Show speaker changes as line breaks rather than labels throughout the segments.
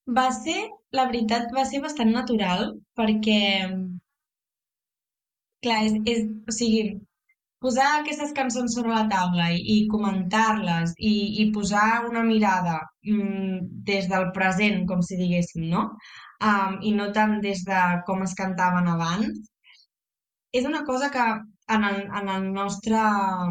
Va ser, la veritat, va ser bastant natural perquè, clar, o sigui, posar aquestes cançons sobre la taula i comentar-les i posar una mirada des del present, com si diguéssim, no? I no tant des de com es cantaven abans, és una cosa que en el nostre,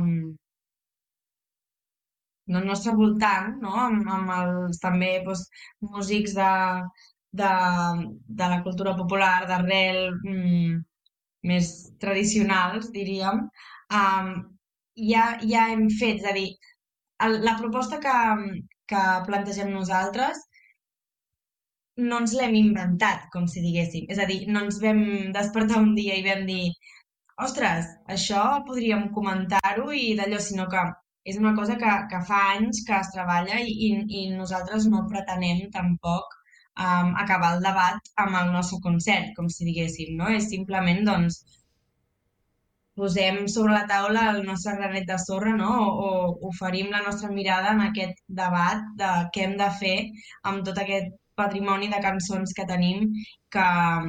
en el nostre voltant, no? Amb els també doncs, músics de, de la cultura popular, d'arrel, més tradicionals, diríem, um, ja hem fet, és a dir, la proposta que plantegem nosaltres no ens l'hem inventat, com si diguéssim. És a dir, no ens vam despertar un dia i vam dir ostres, això podríem comentar-ho i d'allò, sinó que és una cosa que fa anys que es treballa i nosaltres no pretenem tampoc acabar el debat amb el nostre concert, com si diguéssim, no? És simplement, doncs, posem sobre la taula el nostre granet de sorra, no? O oferim la nostra mirada en aquest debat de què hem de fer amb tot aquest patrimoni de cançons que tenim que,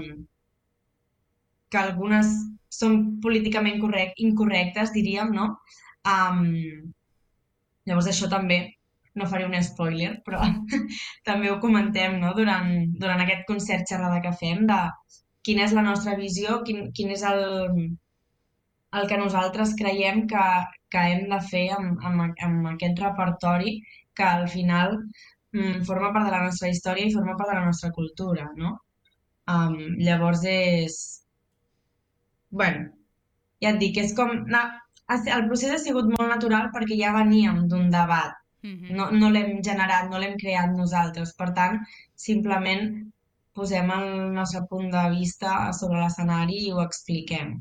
que algunes són políticament incorrectes, diríem, no? Um, Llavors això també, no faré un spoiler, però també ho comentem, no? Durant aquest concert xerrada que fem de quina és la nostra visió, quin és el que nosaltres creiem que hem de fer amb aquest repertori que al final forma part de la nostra història i forma part de la nostra cultura, no? Llavors bueno, ja et dic, és com... el procés ha sigut molt natural perquè ja veníem d'un debat.
Mhm.
No l'hem generat, no l'hem creat nosaltres. Per tant, simplement posem el nostre punt de vista sobre l'escenari i ho expliquem.